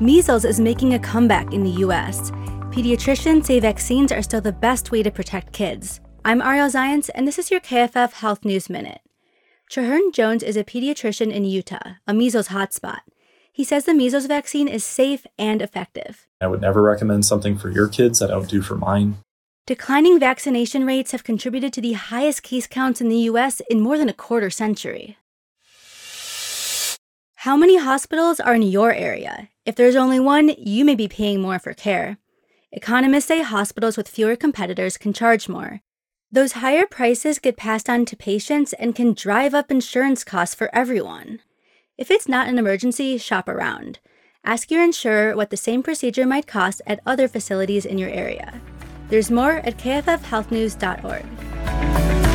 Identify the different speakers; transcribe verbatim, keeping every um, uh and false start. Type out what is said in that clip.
Speaker 1: Measles is making a comeback in the U S. Pediatricians say vaccines are still the best way to protect kids. I'm Ariel Zients, and this is your K F F Health News Minute. Traherne Jones is a pediatrician in Utah, a measles hotspot. He says the measles vaccine is safe and effective.
Speaker 2: I would never recommend something for your kids that I don't do for mine.
Speaker 1: Declining vaccination rates have contributed to the highest case counts in the U S in more than a quarter century. How many hospitals are in your area? If there's only one, you may be paying more for care. Economists say hospitals with fewer competitors can charge more. Those higher prices get passed on to patients and can drive up insurance costs for everyone. If it's not an emergency, shop around. Ask your insurer what the same procedure might cost at other facilities in your area. There's more at K F F health news dot org.